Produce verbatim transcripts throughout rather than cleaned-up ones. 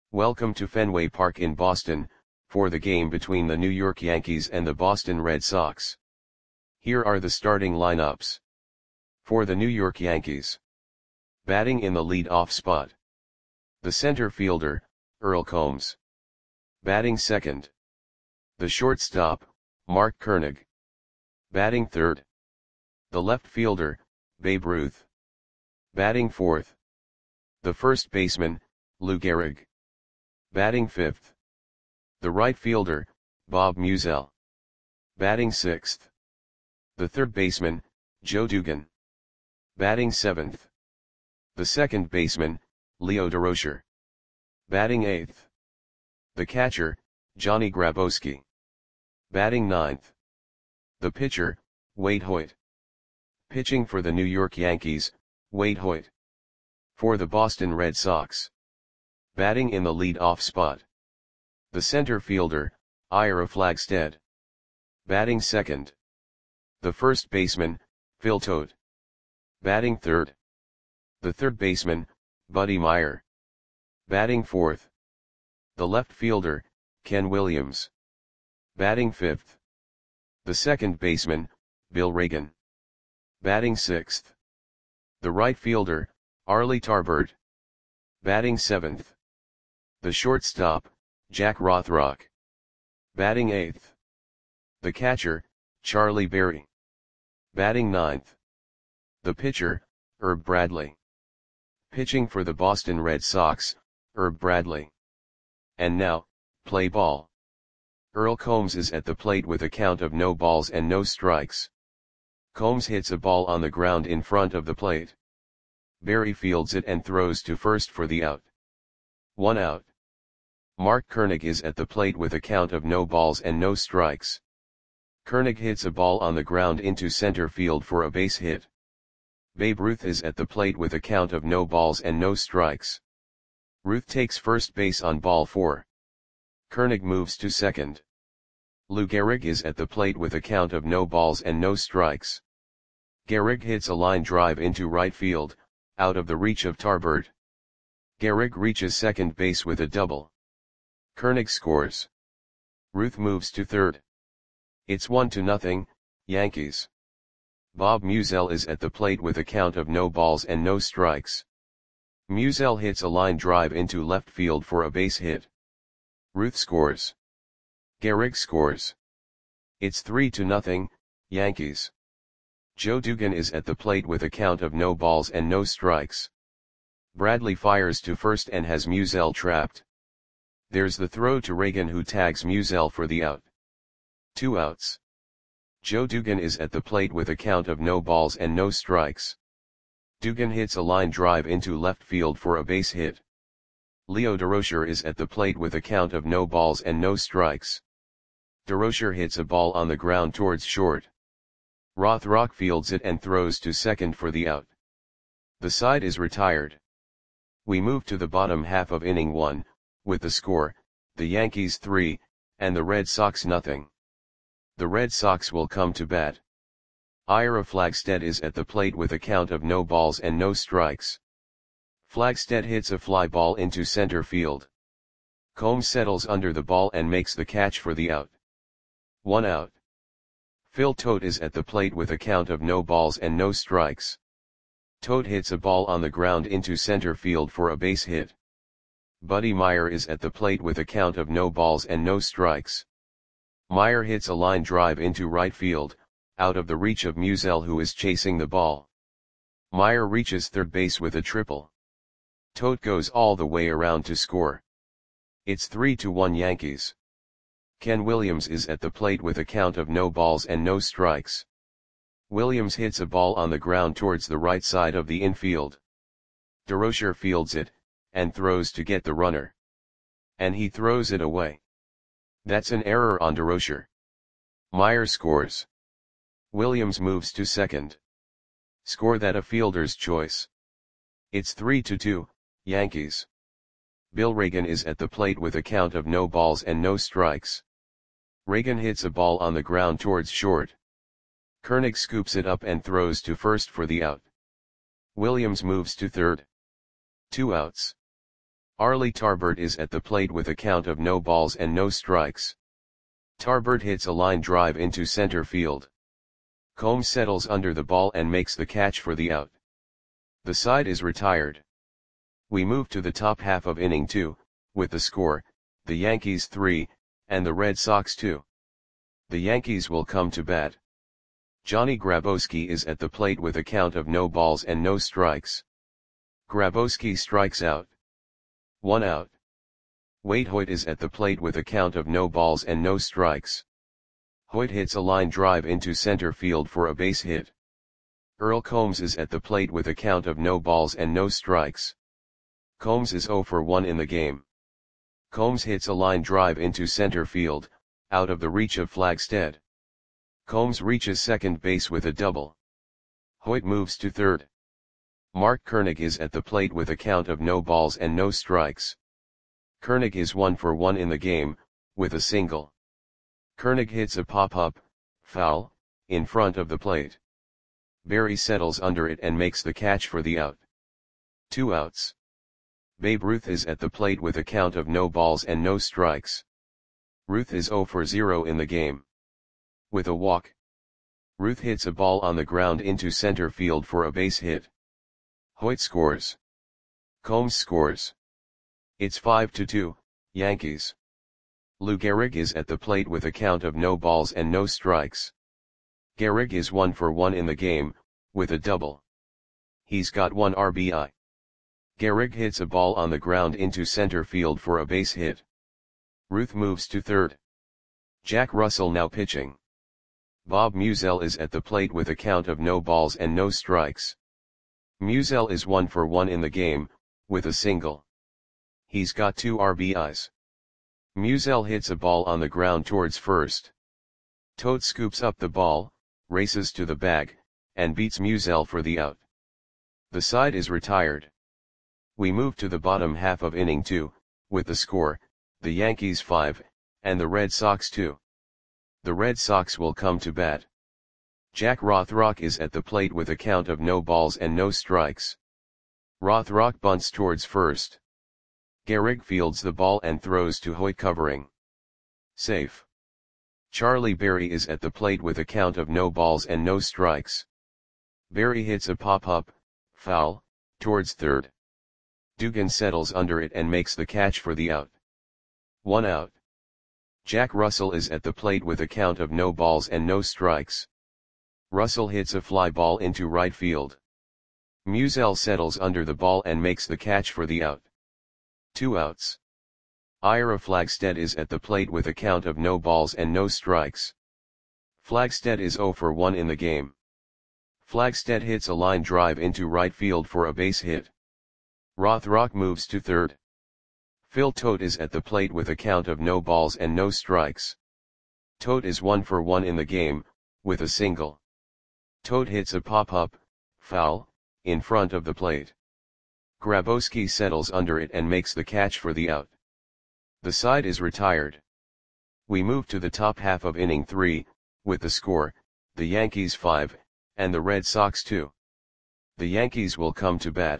Welcome to Fenway Park in Boston, for the game between the New York Yankees and the Boston Red Sox. Here are the starting lineups. For the New York Yankees. Batting in the lead-off spot. The center fielder, Earl Combs. Batting second. The shortstop, Mark Koenig. Batting third. The left fielder, Babe Ruth. Batting fourth. The first baseman, Lou Gehrig. Batting fifth. The right fielder, Bob Meusel. Batting sixth. The third baseman, Joe Dugan. Batting seventh. The second baseman, Leo Durocher. Batting eighth. The catcher, Johnny Grabowski. Batting ninth. The pitcher, Wade Hoyt. Pitching for the New York Yankees, Wade Hoyt. For the Boston Red Sox. Batting in the lead-off spot. The center fielder, Ira Flagstead. Batting second. The first baseman, Phil Todt. Batting third. The third baseman, Buddy Meyer. Batting fourth. The left fielder, Ken Williams. Batting fifth. The second baseman, Bill Reagan. Batting sixth. The right fielder, Arlie Tarbert. Batting seventh. The shortstop, Jack Rothrock. Batting eighth. The catcher, Charlie Berry. Batting ninth. The pitcher, Herb Bradley. Pitching for the Boston Red Sox, Herb Bradley. And now, play ball. Earl Combs is at the plate with a count of no balls and no strikes. Combs hits a ball on the ground in front of the plate. Berry fields it and throws to first for the out. One out. Mark Koenig is at the plate with a count of no balls and no strikes. Koenig hits a ball on the ground into center field for a base hit. Babe Ruth is at the plate with a count of no balls and no strikes. Ruth takes first base on ball four. Koenig moves to second. Lou Gehrig is at the plate with a count of no balls and no strikes. Gehrig hits a line drive into right field, out of the reach of Tarbert. Gehrig reaches second base with a double. Koenig scores. Ruth moves to third. It's one to nothing, Yankees. Bob Meusel is at the plate with a count of no balls and no strikes. Meusel hits a line drive into left field for a base hit. Ruth scores. Gehrig scores. It's three to nothing, Yankees. Joe Dugan is at the plate with a count of no balls and no strikes. Bradley fires to first and has Meusel trapped. There's the throw to Reagan, who tags Meusel for the out. Two outs. Joe Dugan is at the plate with a count of no balls and no strikes. Dugan hits a line drive into left field for a base hit. Leo Durocher is at the plate with a count of no balls and no strikes. Durocher hits a ball on the ground towards short. Rothrock fields it and throws to second for the out. The side is retired. We move to the bottom half of inning one, with the score, the Yankees three, and the Red Sox nothing. The Red Sox will come to bat. Ira Flagstead is at the plate with a count of no balls and no strikes. Flagstead hits a fly ball into center field. Combs settles under the ball and makes the catch for the out. One out. Phil Todt is at the plate with a count of no balls and no strikes. Todt hits a ball on the ground into center field for a base hit. Buddy Meyer is at the plate with a count of no balls and no strikes. Meyer hits a line drive into right field, out of the reach of Meusel, who is chasing the ball. Meyer reaches third base with a triple. Todt goes all the way around to score. It's three to one Yankees. Ken Williams is at the plate with a count of no balls and no strikes. Williams hits a ball on the ground towards the right side of the infield. Durocher fields it, and throws to get the runner. And he throws it away. That's an error on Durocher. Meyer scores. Williams moves to second. Score that a fielder's choice. It's three to two, Yankees. Bill Reagan is at the plate with a count of no balls and no strikes. Reagan hits a ball on the ground towards short. Koenig scoops it up and throws to first for the out. Williams moves to third. Two outs. Arlie Tarbert is at the plate with a count of no balls and no strikes. Tarbert hits a line drive into center field. Combs settles under the ball and makes the catch for the out. The side is retired. We move to the top half of inning two, with the score, the Yankees three, and the Red Sox two. The Yankees will come to bat. Johnny Grabowski is at the plate with a count of no balls and no strikes. Grabowski strikes out. One out. Wade Hoyt is at the plate with a count of no balls and no strikes. Hoyt hits a line drive into center field for a base hit. Earl Combs is at the plate with a count of no balls and no strikes. Combs is zero for one in the game. Combs hits a line drive into center field, out of the reach of Flagstead. Combs reaches second base with a double. Hoyt moves to third. Mark Koenig is at the plate with a count of no balls and no strikes. Koenig is one for one in the game, with a single. Koenig hits a pop-up, foul, in front of the plate. Berry settles under it and makes the catch for the out. Two outs. Babe Ruth is at the plate with a count of no balls and no strikes. Ruth is zero for zero in the game. With a walk. Ruth hits a ball on the ground into center field for a base hit. Hoyt scores. Combs scores. It's five to two, Yankees. Lou Gehrig is at the plate with a count of no balls and no strikes. Gehrig is one for one in the game, with a double. He's got one R B I. Gehrig hits a ball on the ground into center field for a base hit. Ruth moves to third. Jack Russell now pitching. Bob Musial is at the plate with a count of no balls and no strikes. Musial is one for one in the game, with a single. He's got two R B Is. Musial hits a ball on the ground towards first. Toad scoops up the ball, races to the bag, and beats Musial for the out. The side is retired. We move to the bottom half of inning two, with the score, the Yankees five, and the Red Sox two. The Red Sox will come to bat. Jack Rothrock is at the plate with a count of no balls and no strikes. Rothrock bunts towards first. Gehrig fields the ball and throws to Hoyt covering. Safe. Charlie Berry is at the plate with a count of no balls and no strikes. Berry hits a pop-up, foul, towards third. Dugan settles under it and makes the catch for the out. One out. Jack Russell is at the plate with a count of no balls and no strikes. Russell hits a fly ball into right field. Musial settles under the ball and makes the catch for the out. Two outs. Ira Flagstead is at the plate with a count of no balls and no strikes. Flagstead is zero for one in the game. Flagstead hits a line drive into right field for a base hit. Rothrock moves to third. Phil Tote is at the plate with a count of no balls and no strikes. Tote is one for one in the game, with a single. Tote hits a pop-up, foul, in front of the plate. Grabowski settles under it and makes the catch for the out. The side is retired. We move to the top half of inning three, with the score, the Yankees five, and the Red Sox two. The Yankees will come to bat.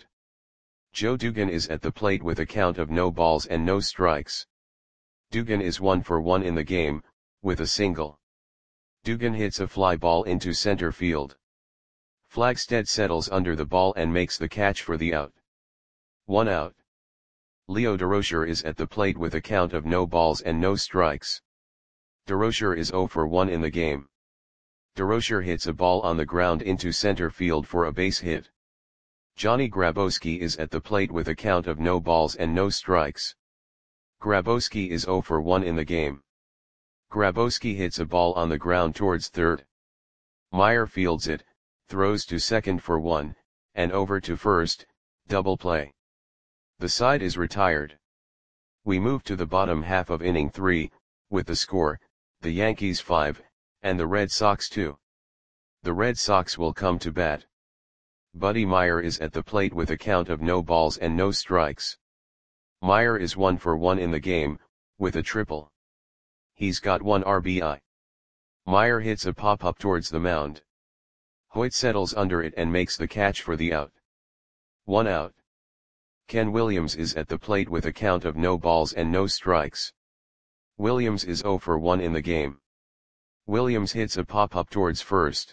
Joe Dugan is at the plate with a count of no balls and no strikes. Dugan is one for one in the game, with a single. Dugan hits a fly ball into center field. Flagstead settles under the ball and makes the catch for the out. One out. Leo Durocher is at the plate with a count of no balls and no strikes. Durocher is zero for one in the game. Durocher hits a ball on the ground into center field for a base hit. Johnny Grabowski is at the plate with a count of no balls and no strikes. Grabowski is zero for one in the game. Grabowski hits a ball on the ground towards third. Meyer fields it, throws to second for one, and over to first, double play. The side is retired. We move to the bottom half of inning three, with the score, the Yankees five, and the Red Sox two. The Red Sox will come to bat. Buddy Meyer is at the plate with a count of no balls and no strikes. Meyer is one for one in the game, with a triple. He's got one R B I. Meyer hits a pop-up towards the mound. Hoyt settles under it and makes the catch for the out. One out. Ken Williams is at the plate with a count of no balls and no strikes. Williams is zero for one in the game. Williams hits a pop-up towards first.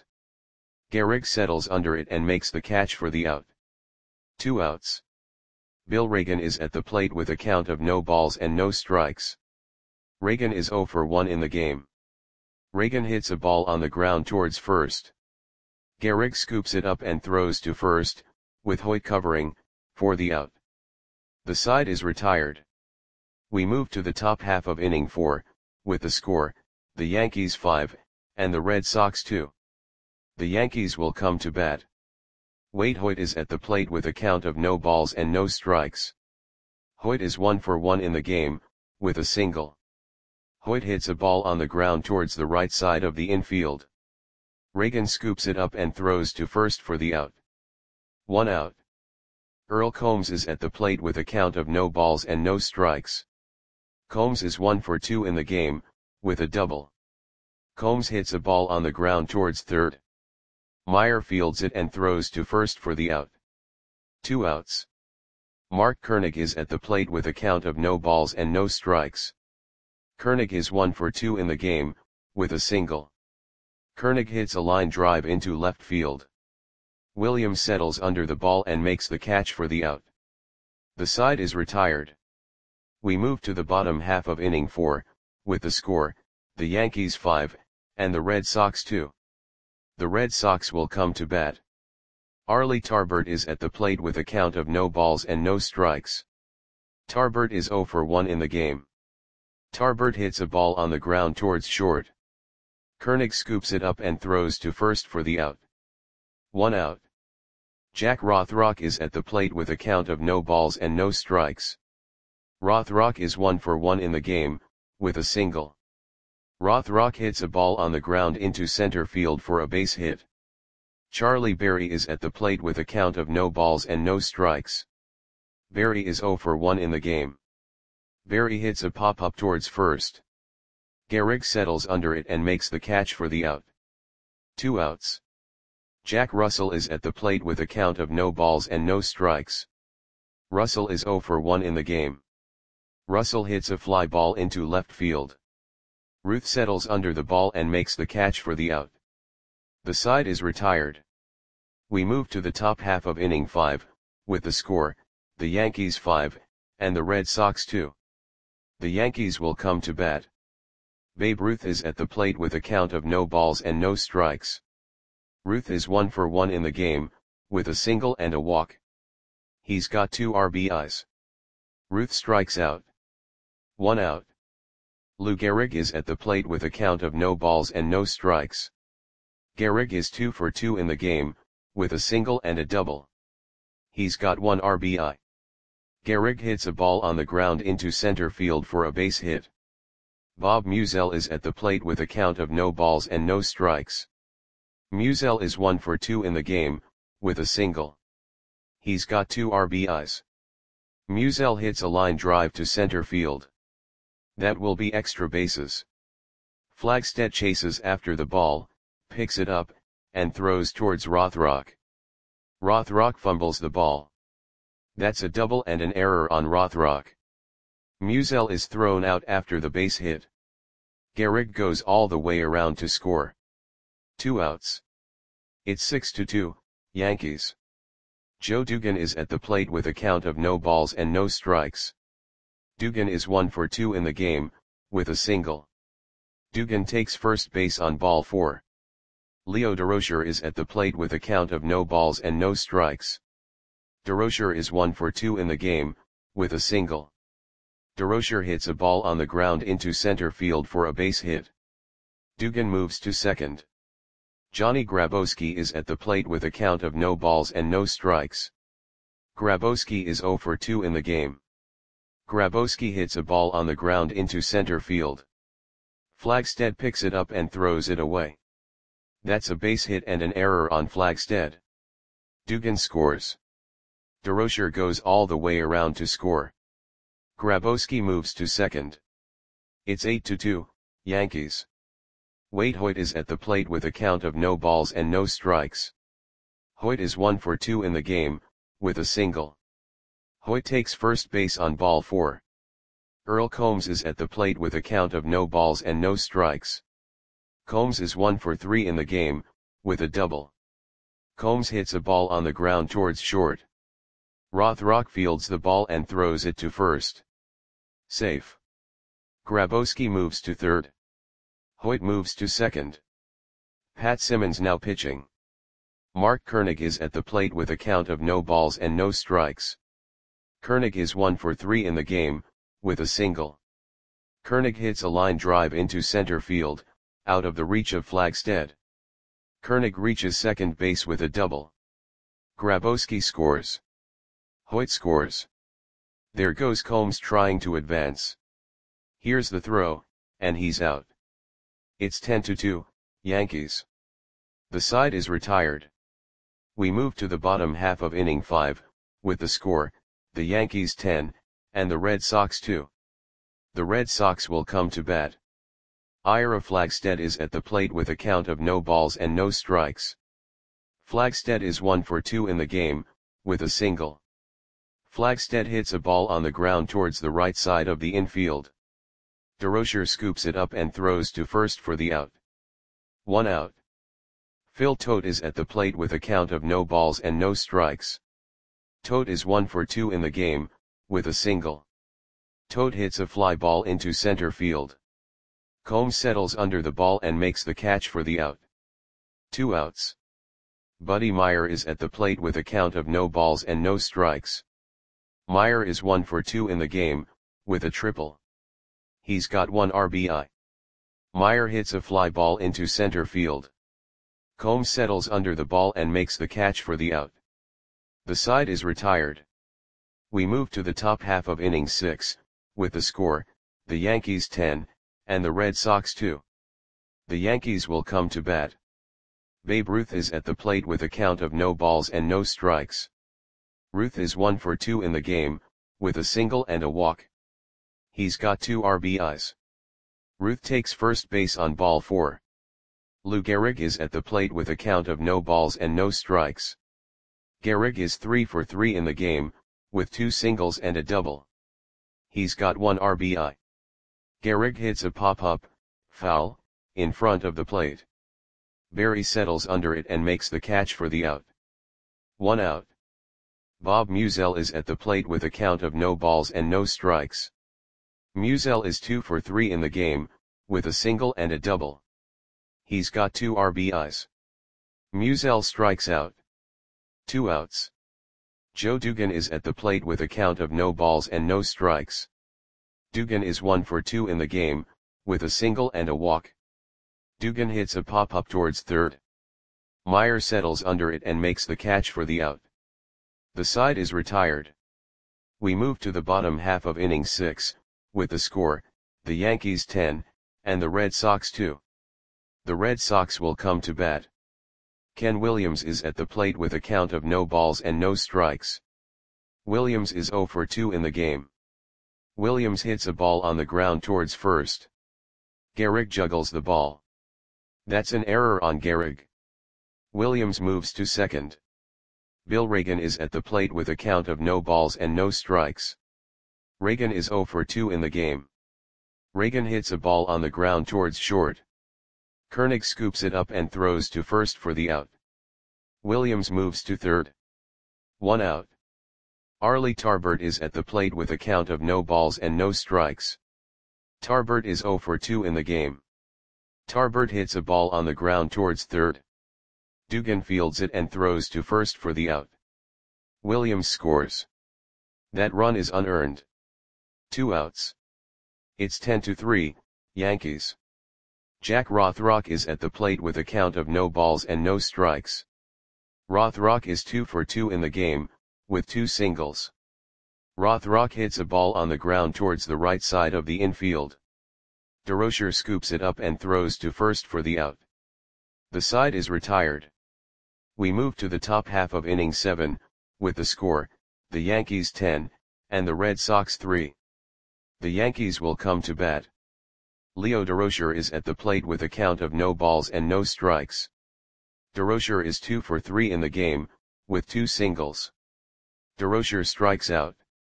Gehrig settles under it and makes the catch for the out. Two outs. Bill Reagan is at the plate with a count of no balls and no strikes. Reagan is zero for one in the game. Reagan hits a ball on the ground towards first. Gehrig scoops it up and throws to first, with Hoyt covering, for the out. The side is retired. We move to the top half of inning four, with the score, the Yankees five, and the Red Sox two. The Yankees will come to bat. Waite Hoyt is at the plate with a count of no balls and no strikes. Hoyt is one for one in the game, with a single. Hoyt hits a ball on the ground towards the right side of the infield. Reagan scoops it up and throws to first for the out. One out. Earl Combs is at the plate with a count of no balls and no strikes. Combs is one for two in the game, with a double. Combs hits a ball on the ground towards third. Meyer fields it and throws to first for the out. Two outs. Mark Koenig is at the plate with a count of no balls and no strikes. Koenig is one for two in the game, with a single. Koenig hits a line drive into left field. Williams settles under the ball and makes the catch for the out. The side is retired. We move to the bottom half of inning four, with the score, the Yankees five, and the Red Sox two. The Red Sox will come to bat. Arlie Tarbert is at the plate with a count of no balls and no strikes. Tarbert is zero for one in the game. Tarbert hits a ball on the ground towards short. Koenig scoops it up and throws to first for the out. One out. Jack Rothrock is at the plate with a count of no balls and no strikes. Rothrock is one for one in the game, with a single. Rothrock hits a ball on the ground into center field for a base hit. Charlie Berry is at the plate with a count of no balls and no strikes. Berry is zero for one in the game. Berry hits a pop-up towards first. Gehrig settles under it and makes the catch for the out. Two outs. Jack Russell is at the plate with a count of no balls and no strikes. Russell is zero for one in the game. Russell hits a fly ball into left field. Ruth settles under the ball and makes the catch for the out. The side is retired. We move to the top half of inning five, with the score, the Yankees five, and the Red Sox two. The Yankees will come to bat. Babe Ruth is at the plate with a count of no balls and no strikes. Ruth is one for one in the game, with a single and a walk. He's got two R B Is. Ruth strikes out. One out. Lou Gehrig is at the plate with a count of no balls and no strikes. Gehrig is two for two in the game, with a single and a double. He's got one R B I. Gehrig hits a ball on the ground into center field for a base hit. Bob Musial is at the plate with a count of no balls and no strikes. Musial is one for two in the game, with a single. He's got two R B Is. Musial hits a line drive to center field. That will be extra bases. Flagstedt chases after the ball, picks it up, and throws towards Rothrock. Rothrock fumbles the ball. That's a double and an error on Rothrock. Musial is thrown out after the base hit. Gehrig goes all the way around to score. Two outs. It's six to two, Yankees. Joe Dugan is at the plate with a count of no balls and no strikes. Dugan is one for two in the game, with a single. Dugan takes first base on ball four. Leo Durocher is at the plate with a count of no balls and no strikes. Durocher is one for two in the game, with a single. Durocher hits a ball on the ground into center field for a base hit. Dugan moves to second. Johnny Grabowski is at the plate with a count of no balls and no strikes. Grabowski is zero for two in the game. Grabowski hits a ball on the ground into center field. Flagstedt picks it up and throws it away. That's a base hit and an error on Flagstedt. Dugan scores. Durocher goes all the way around to score. Grabowski moves to second. It's eight to two, Yankees. Waite Hoyt is at the plate with a count of no balls and no strikes. Hoyt is one for two in the game, with a single. Hoyt takes first base on ball four. Earl Combs is at the plate with a count of no balls and no strikes. Combs is one for three in the game, with a double. Combs hits a ball on the ground towards short. Rothrock fields the ball and throws it to first. Safe. Grabowski moves to third. Hoyt moves to second. Pat Simmons now pitching. Mark Koenig is at the plate with a count of no balls and no strikes. Koenig is one for three in the game, with a single. Koenig hits a line drive into center field, out of the reach of Flagstead. Koenig reaches second base with a double. Grabowski scores. Hoyt scores. There goes Combs trying to advance. Here's the throw, and he's out. It's ten to two, Yankees. The side is retired. We move to the bottom half of inning five, with the score, the Yankees ten, and the Red Sox two. The Red Sox will come to bat. Ira Flagstead is at the plate with a count of no balls and no strikes. Flagstead is one for two in the game, with a single. Flagstead hits a ball on the ground towards the right side of the infield. DeRocher scoops it up and throws to first for the out. One out. Phil Tote is at the plate with a count of no balls and no strikes. Tote is one for two in the game, with a single. Tote hits a fly ball into center field. Combs settles under the ball and makes the catch for the out. Two outs. Buddy Meyer is at the plate with a count of no balls and no strikes. Meyer is one for two in the game, with a triple. He's got one R B I. Meyer hits a fly ball into center field. Combs settles under the ball and makes the catch for the out. The side is retired. We move to the top half of inning six, with the score, the Yankees ten, and the Red Sox two. The Yankees will come to bat. Babe Ruth is at the plate with a count of no balls and no strikes. Ruth is one for two in the game, with a single and a walk. He's got two R B Is. Ruth takes first base on ball four. Lou Gehrig is at the plate with a count of no balls and no strikes. Gehrig is three for three in the game, with two singles and a double. He's got one R B I. Gehrig hits a pop-up, foul, in front of the plate. Barry settles under it and makes the catch for the out. One out. Bob Musial is at the plate with a count of no balls and no strikes. Musial is two for three in the game, with a single and a double. He's got two R B Is. Musial strikes out. Two outs. Joe Dugan is at the plate with a count of no balls and no strikes. Dugan is one for two in the game, with a single and a walk. Dugan hits a pop-up towards third. Meyer settles under it and makes the catch for the out. The side is retired. We move to the bottom half of inning six, with the score, the Yankees ten, and the Red Sox two. The Red Sox will come to bat. Ken Williams is at the plate with a count of no balls and no strikes. Williams is zero for two in the game. Williams hits a ball on the ground towards first. Gehrig juggles the ball. That's an error on Gehrig. Williams moves to second. Bill Reagan is at the plate with a count of no balls and no strikes. Reagan is zero for two in the game. Reagan hits a ball on the ground towards short. Koenig scoops it up and throws to first for the out. Williams moves to third. One out. Arlie Tarbert is at the plate with a count of no balls and no strikes. Tarbert is zero for two in the game. Tarbert hits a ball on the ground towards third. Dugan fields it and throws to first for the out. Williams scores. That run is unearned. Two outs. It's ten to three, Yankees. Jack Rothrock is at the plate with a count of no balls and no strikes. Rothrock is two for two in the game, with two singles. Rothrock hits a ball on the ground towards the right side of the infield. DeRocher scoops it up and throws to first for the out. The side is retired. We move to the top half of inning seven, with the score, the Yankees ten, and the Red Sox three. The Yankees will come to bat. Leo DeRocher is at the plate with a count of no balls and no strikes. DeRocher is two for three in the game, with two singles. DeRocher strikes out.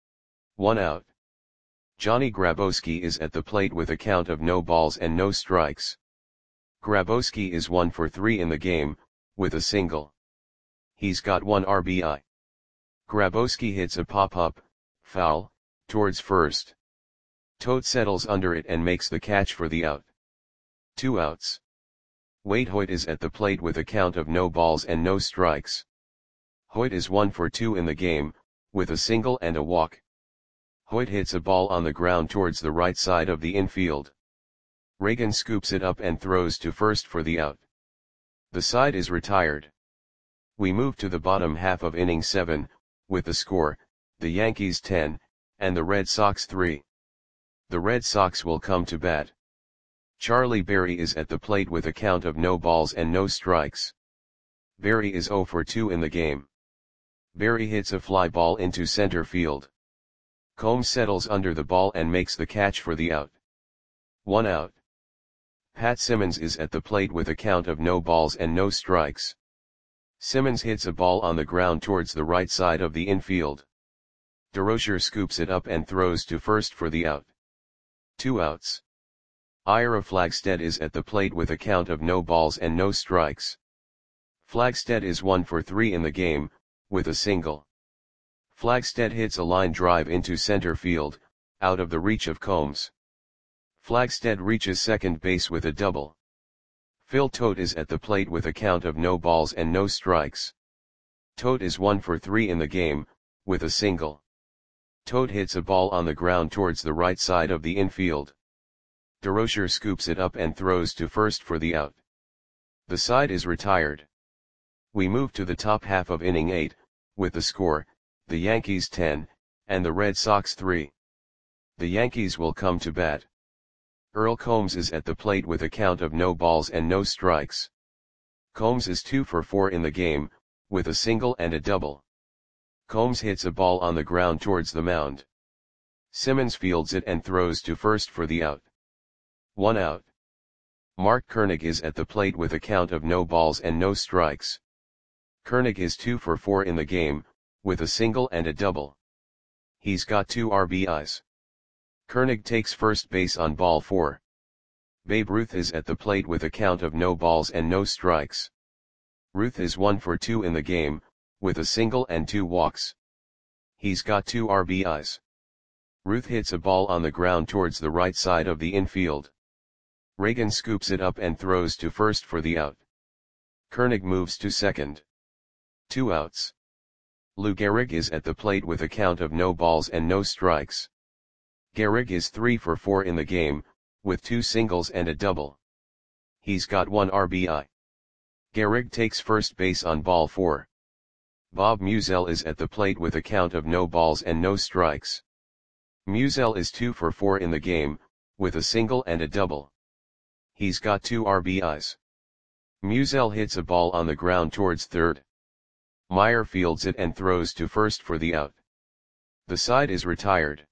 One out. Johnny Grabowski is at the plate with a count of no balls and no strikes. Grabowski is one for three in the game, with a single. He's got one R B I. Grabowski hits a pop-up, foul, towards first. Todt settles under it and makes the catch for the out. Two outs. Wade Hoyt is at the plate with a count of no balls and no strikes. Hoyt is one for two in the game, with a single and a walk. Hoyt hits a ball on the ground towards the right side of the infield. Reagan scoops it up and throws to first for the out. The side is retired. We move to the bottom half of inning seven, with the score, the Yankees ten, and the Red Sox three. The Red Sox will come to bat. Charlie Berry is at the plate with a count of no balls and no strikes. Berry is oh for two in the game. Berry hits a fly ball into center field. Combs settles under the ball and makes the catch for the out. One out. Pat Simmons is at the plate with a count of no balls and no strikes. Simmons hits a ball on the ground towards the right side of the infield. DeRocher scoops it up and throws to first for the out. Two outs. Ira Flagstead is at the plate with a count of no balls and no strikes. Flagstead is one for three in the game, with a single. Flagstead hits a line drive into center field, out of the reach of Combs. Flagstead reaches second base with a double. Phil Todt is at the plate with a count of no balls and no strikes. Todt is one for three in the game, with a single. Todt hits a ball on the ground towards the right side of the infield. DeRocher scoops it up and throws to first for the out. The side is retired. We move to the top half of inning eight, with the score, the Yankees ten, and the Red Sox three. The Yankees will come to bat. Earl Combs is at the plate with a count of no balls and no strikes. Combs is two for four in the game, with a single and a double. Combs hits a ball on the ground towards the mound. Simmons fields it and throws to first for the out. One out. Mark Koenig is at the plate with a count of no balls and no strikes. Koenig is two for four in the game, with a single and a double. He's got two R B Is. Koenig takes first base on ball four. Babe Ruth is at the plate with a count of no balls and no strikes. Ruth is one for two in the game, with a single and two walks. He's got two R B Is. Ruth hits a ball on the ground towards the right side of the infield. Reagan scoops it up and throws to first for the out. Koenig moves to second. Two outs. Lou Gehrig is at the plate with a count of no balls and no strikes. Gehrig is three for four in the game, with two singles and a double. He's got one R B I. Gehrig takes first base on ball four. Bob Musial is at the plate with a count of no balls and no strikes. Musial is two for four in the game, with a single and a double. He's got two R B Is. Musial hits a ball on the ground towards third. Meyer fields it and throws to first for the out. The side is retired.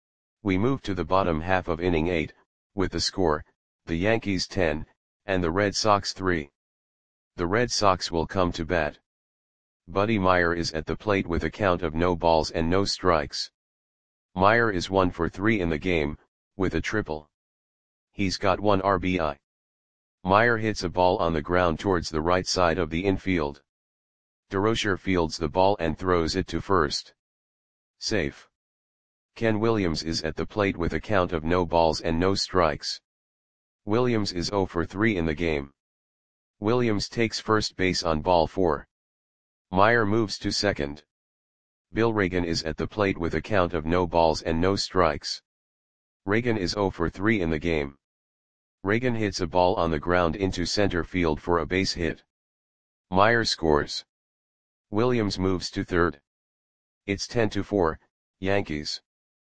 We move to the bottom half of inning eight, with the score, the Yankees ten, and the Red Sox three. The Red Sox will come to bat. Buddy Meyer is at the plate with a count of no balls and no strikes. Meyer is one for three in the game, with a triple. He's got one R B I. Meyer hits a ball on the ground towards the right side of the infield. DeRocher fields the ball and throws it to first. Safe. Ken Williams is at the plate with a count of no balls and no strikes. Williams is oh for three in the game. Williams takes first base on ball four. Meyer moves to second. Bill Reagan is at the plate with a count of no balls and no strikes. Reagan is oh for three in the game. Reagan hits a ball on the ground into center field for a base hit. Meyer scores. Williams moves to third. It's ten to four, Yankees.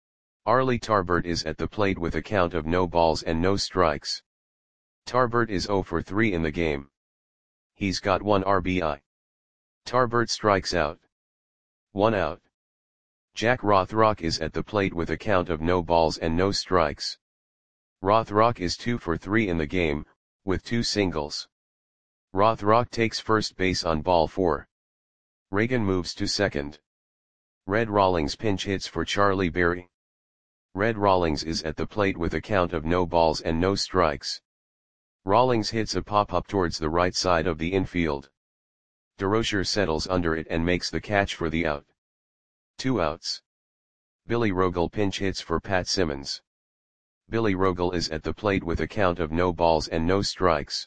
Arlie Tarbert is at the plate with a count of no balls and no strikes. Tarbert is oh for three in the game. He's got one R B I. Tarbert strikes out. One out. Jack Rothrock is at the plate with a count of no balls and no strikes. Rothrock is two for three in the game, with two singles. Rothrock takes first base on ball four. Reagan moves to second. Red Rawlings pinch hits for Charlie Berry. Red Rawlings is at the plate with a count of no balls and no strikes. Rawlings hits a pop-up towards the right side of the infield. DeRocher settles under it and makes the catch for the out. Two outs. Billy Rogel pinch hits for Pat Simmons. Billy Rogel is at the plate with a count of no balls and no strikes.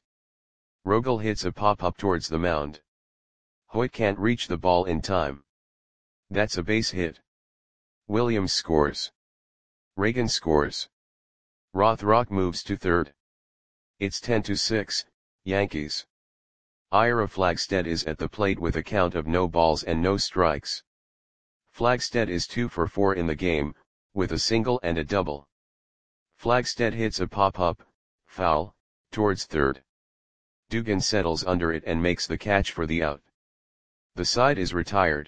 Rogel hits a pop-up towards the mound. Hoyt can't reach the ball in time. That's a base hit. Williams scores. Reagan scores. Rothrock moves to third. It's ten to six, Yankees. Ira Flagstead is at the plate with a count of no balls and no strikes. Flagstead is two for four in the game, with a single and a double. Flagstead hits a pop-up, foul, towards third. Dugan settles under it and makes the catch for the out. The side is retired.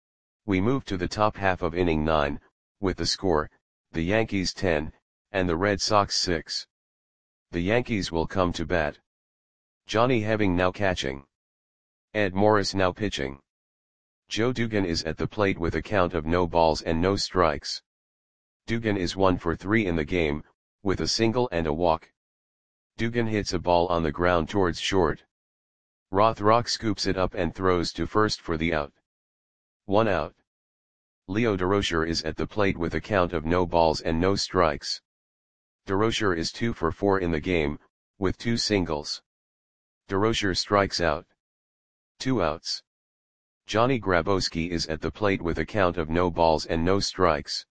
We move to the top half of inning nine, with the score, the Yankees ten, and the Red Sox six. The Yankees will come to bat. Johnny Heving now catching. Ed Morris now pitching. Joe Dugan is at the plate with a count of no balls and no strikes. Dugan is one for three in the game, with a single and a walk. Dugan hits a ball on the ground towards short. Rothrock scoops it up and throws to first for the out. One out. Leo DeRocher is at the plate with a count of no balls and no strikes. DeRocher is two for four in the game, with two singles. DeRocher strikes out. Two outs. Johnny Grabowski is at the plate with a count of no balls and no strikes.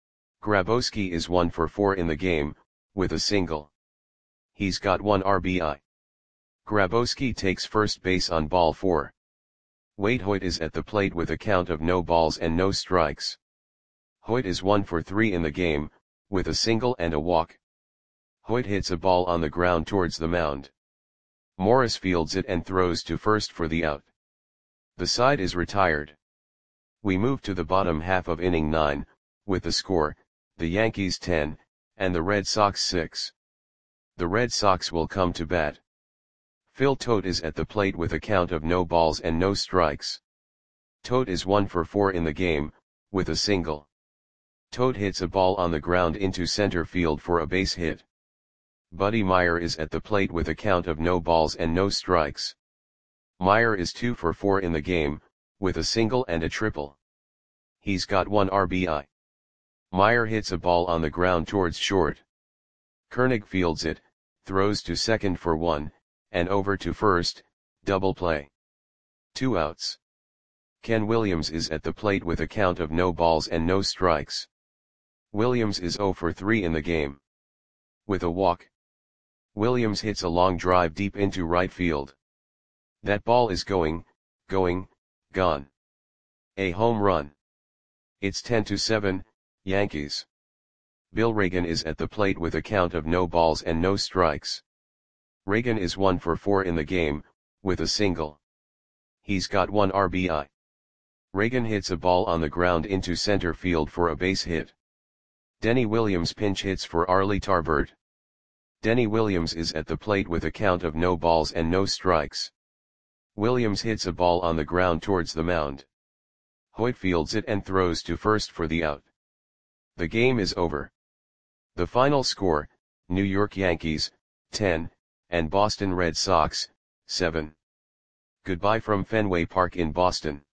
Grabowski is one for four in the game, with a single. He's got one R B I. Grabowski takes first base on ball four. Wade Hoyt is at the plate with a count of no balls and no strikes. Hoyt is one for three in the game, with a single and a walk. Hoyt hits a ball on the ground towards the mound. Morris fields it and throws to first for the out. The side is retired. We move to the bottom half of inning nine, with the score, the Yankees ten, and the Red Sox six. The Red Sox will come to bat. Phil Tote is at the plate with a count of no balls and no strikes. Tote is one for four in the game, with a single. Tote hits a ball on the ground into center field for a base hit. Buddy Meyer is at the plate with a count of no balls and no strikes. Meyer is two for four in the game, with a single and a triple. He's got one R B I. Meyer hits a ball on the ground towards short. Koenig fields it, throws to second for one, and over to first, double play. Two outs. Ken Williams is at the plate with a count of no balls and no strikes. Williams is zero for three in the game. With a walk. Williams hits a long drive deep into right field. That ball is going, going, gone. A home run. It's ten to seven, Yankees. Bill Reagan is at the plate with a count of no balls and no strikes. Reagan is one for four in the game, with a single. He's got one R B I. Reagan hits a ball on the ground into center field for a base hit. Denny Williams pinch hits for Arlie Tarbert. Denny Williams is at the plate with a count of no balls and no strikes. Williams hits a ball on the ground towards the mound. Hoyt fields it and throws to first for the out. The game is over. The final score, New York Yankees, ten, and Boston Red Sox, seven. Goodbye from Fenway Park in Boston.